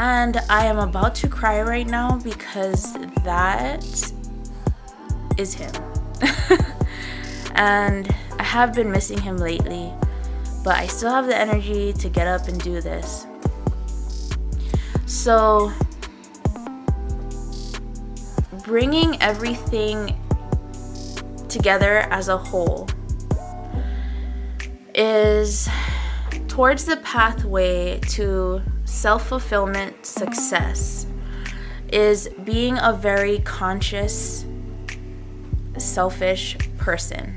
And I am about to cry right now because that is him. And I have been missing him lately, but I still have the energy to get up and do this. So, bringing everything together as a whole is towards the pathway to self-fulfillment success, is being a very conscious, selfish person.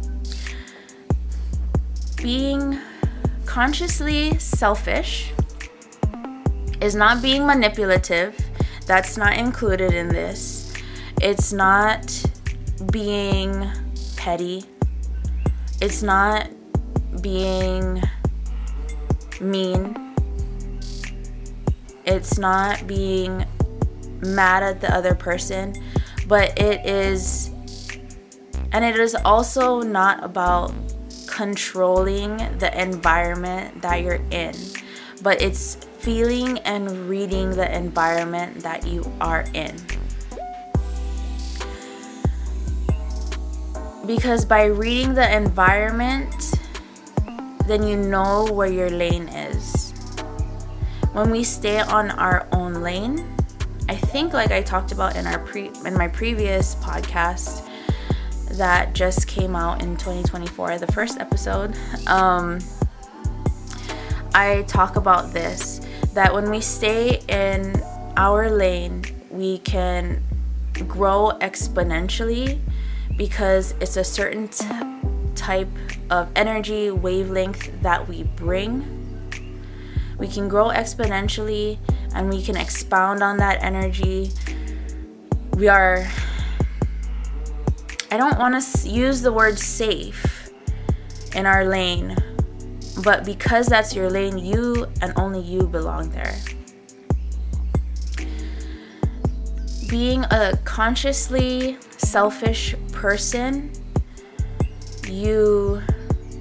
Being consciously selfish is not being manipulative. That's not included in this. It's not being petty. It's not being mean. It's not being mad at the other person, but it is also not about controlling the environment that you're in, but it's feeling and reading the environment that you are in. Because by reading the environment, then you know where your lane is. When we stay on our own lane, I think, like I talked about in my previous podcast that just came out in 2024, the first episode, I talk about this, that when we stay in our lane, we can grow exponentially because it's a certain type of energy wavelength that we bring. We can grow exponentially and we can expound on that energy. I don't want to use the word safe in our lane, but because that's your lane, you and only you belong there. Being a consciously selfish person, you,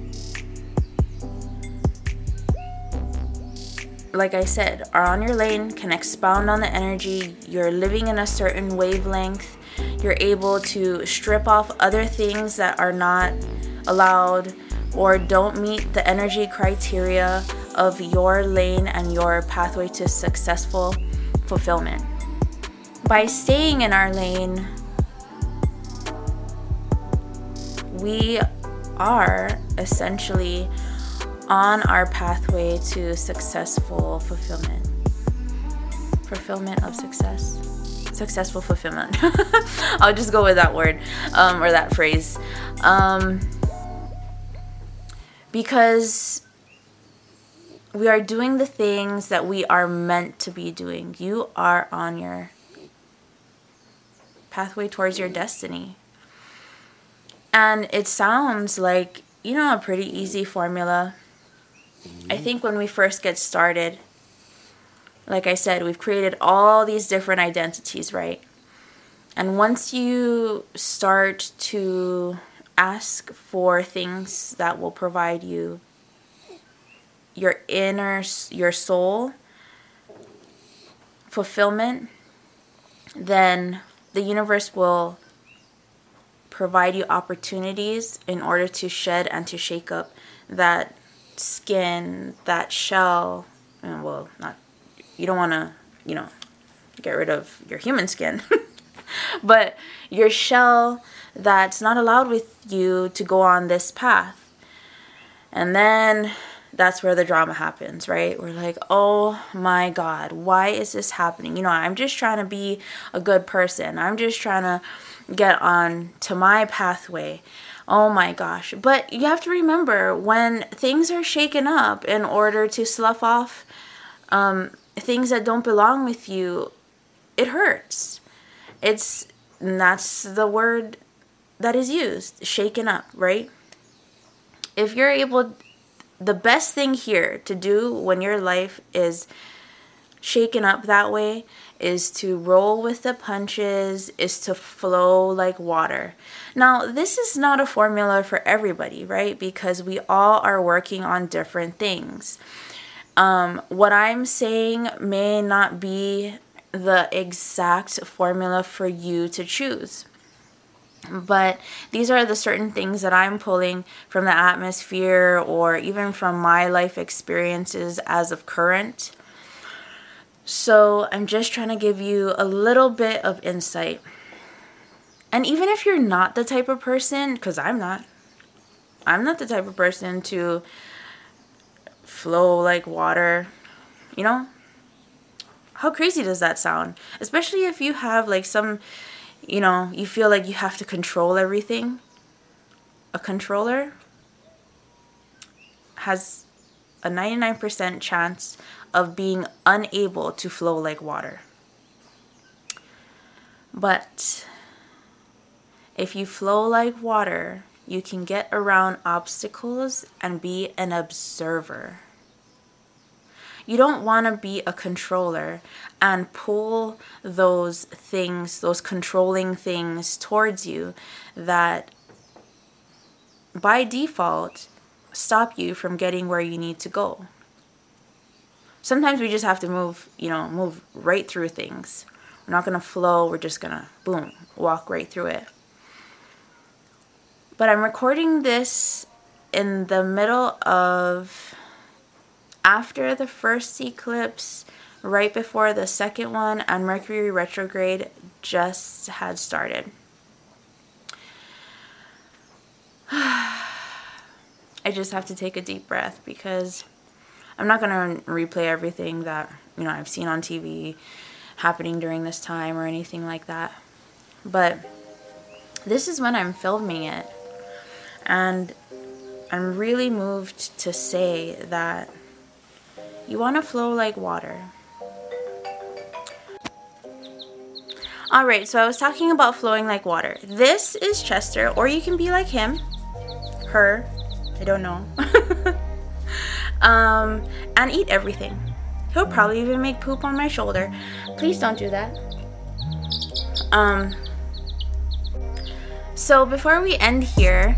like I said, are on your lane, can expound on the energy. You're living in a certain wavelength. You're able to strip off other things that are not allowed or don't meet the energy criteria of your lane and your pathway to successful fulfillment. By staying in our lane, we are essentially on our pathway to successful fulfillment. Fulfillment of success. Successful fulfillment. I'll just go with that word or that phrase. Because we are doing the things that we are meant to be doing. You are on your pathway towards your destiny. And it sounds like, a pretty easy formula. I think when we first get started, like I said, we've created all these different identities, right? And once you start to ask for things that will provide you your soul fulfillment, then the universe will provide you opportunities in order to shed and to shake up that skin, that shell. You don't want to, get rid of your human skin, but your shell that's not allowed with you to go on this path. And then that's where the drama happens, right? We're like, oh my God, why is this happening? I'm just trying to be a good person. I'm just trying to get on to my pathway. Oh my gosh. But you have to remember, when things are shaken up in order to slough off things that don't belong with you, it hurts. That's the word that is used, shaken up, right? If you're able, the best thing here to do when your life is shaken up that way is to roll with the punches, is to flow like water. Now, this is not a formula for everybody, right? Because we all are working on different things. What I'm saying may not be the exact formula for you to choose. But these are the certain things that I'm pulling from the atmosphere or even from my life experiences as of current. So I'm just trying to give you a little bit of insight. And even if you're not the type of person, because I'm not the type of person to flow like water, you know? How crazy does that sound? Especially if you have like some, you feel like you have to control everything. A controller has a 99% chance of being unable to flow like water. But if you flow like water, you can get around obstacles and be an observer. You don't want to be a controller and pull those things, those controlling things towards you that by default stop you from getting where you need to go. Sometimes we just have to move right through things. We're not going to flow. We're just going to, boom, walk right through it. But I'm recording this in the middle of after the first eclipse, right before the second one, and Mercury retrograde just had started. I just have to take a deep breath because I'm not going to replay everything that, I've seen on TV happening during this time or anything like that. But this is when I'm filming it. And I'm really moved to say that you want to flow like water. Alright, so I was talking about flowing like water. This is Chester, or you can be like him, her, I don't know. And eat everything. He'll probably even make poop on my shoulder. Please don't do that. So before we end here,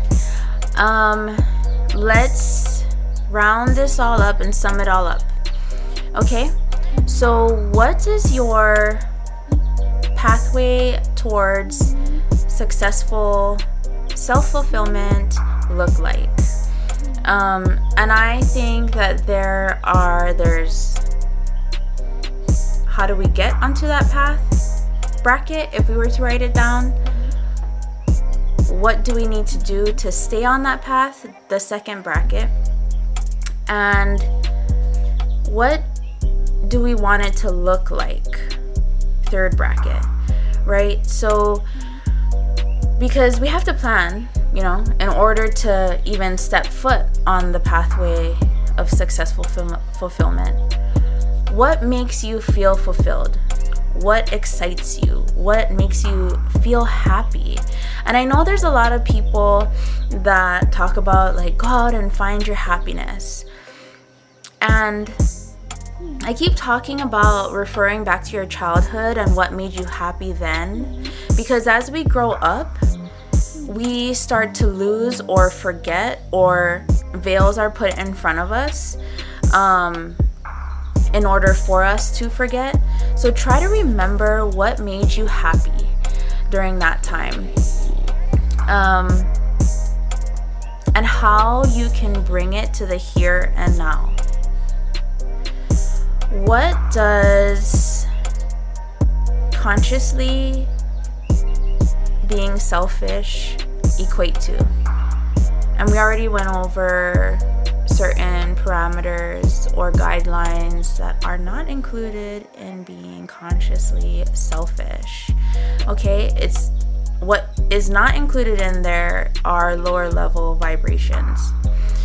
let's round this all up and sum it all up. Okay, so what does your pathway towards successful self-fulfillment look like? And I think that there's how do we get onto that path bracket? If we were to write it down, what do we need to do to stay on that path? The second bracket. And what do we want it to look like? Third bracket, right? So, because we have to plan, in order to even step foot on the pathway of successful fulfillment. What makes you feel fulfilled? What excites you? What makes you feel happy? And I know there's a lot of people that talk about like, go out and find your happiness. And I keep talking about referring back to your childhood and what made you happy then. Because as we grow up, we start to lose or forget, or veils are put in front of us in order for us to forget. So try to remember what made you happy during that time. And how you can bring it to the here and now. What does consciously being selfish equate to? And we already went over certain parameters or guidelines that are not included in being consciously selfish. Okay, it's what is not included in there are lower level vibrations.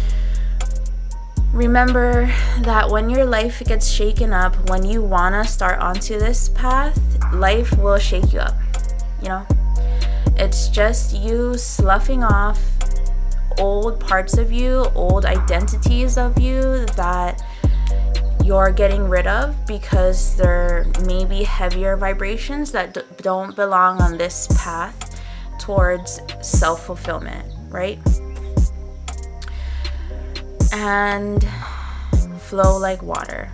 Remember that when your life gets shaken up, when you want to start onto this path, life will shake you up. It's just you sloughing off old parts of you, old identities of you that you're getting rid of because they're maybe heavier vibrations that don't belong on this path towards self-fulfillment, right? And flow like water.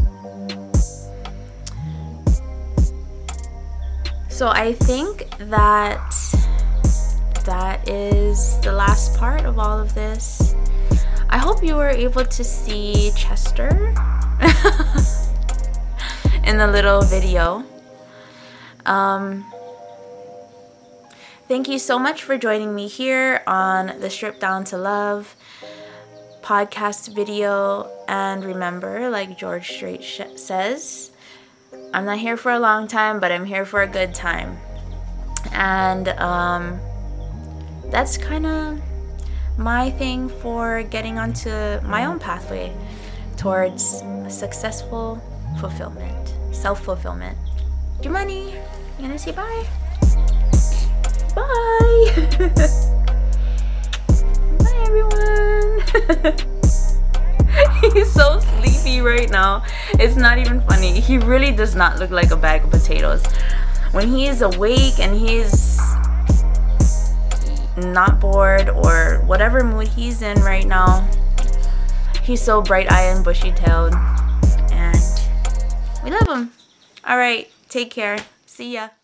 So I think that is the last part of all of this. I hope you were able to see Chester in the little video. Thank you so much for joining me here on the Stripped Down to Love podcast video. And remember, like George Strait says, I'm not here for a long time, but I'm here for a good time. And that's kind of my thing for getting onto my own pathway towards successful fulfillment, self-fulfillment. Jumani, you gonna say bye? Bye! Bye, everyone! He's so sleepy right now. It's not even funny. He really does not look like a bag of potatoes. When he is awake and he's not bored or whatever mood he's in right now, he's so bright-eyed and bushy-tailed. And we love him. Alright, take care. See ya.